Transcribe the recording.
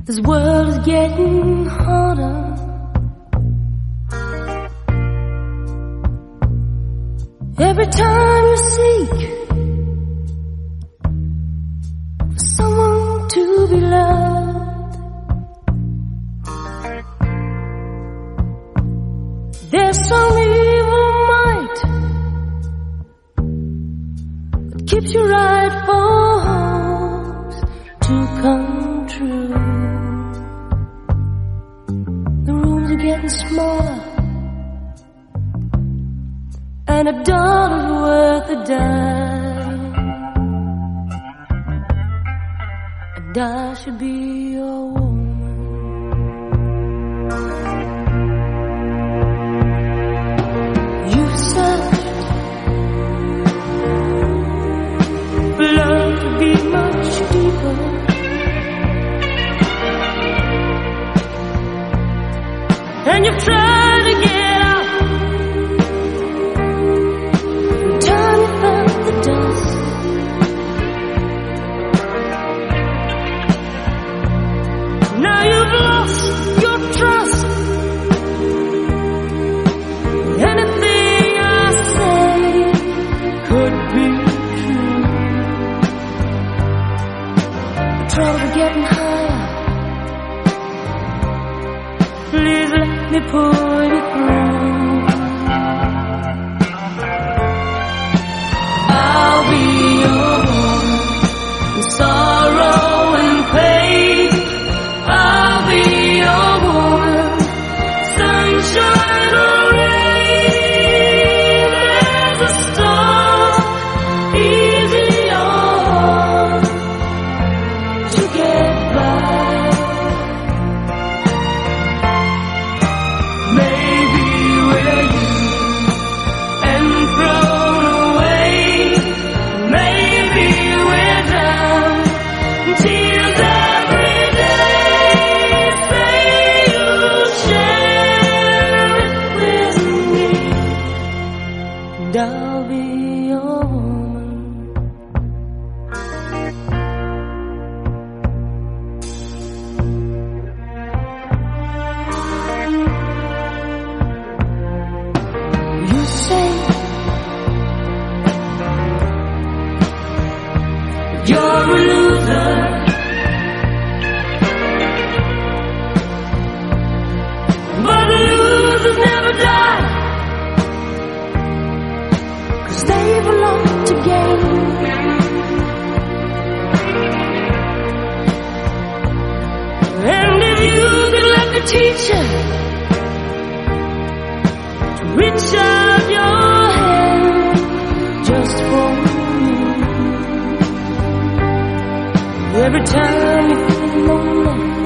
This world is getting harder. Every time you seek for someone to be loved, there's some evil might that keeps your rightful hopes to come true. The rooms are getting smaller, and $1 worth a dime, and I should be your woman. You've searched for love to be much deeper, and you've tried to get pull you through. I'll be your woman in sorrow and pain. I'll be your woman, sunshine or rain. There's a storm, easy on to get by. I'll be your woman. You say you're a loser, but losers never die. They've a lot to gain, and if you could let the teacher to reach out your hand just for me, every time you feel lonely,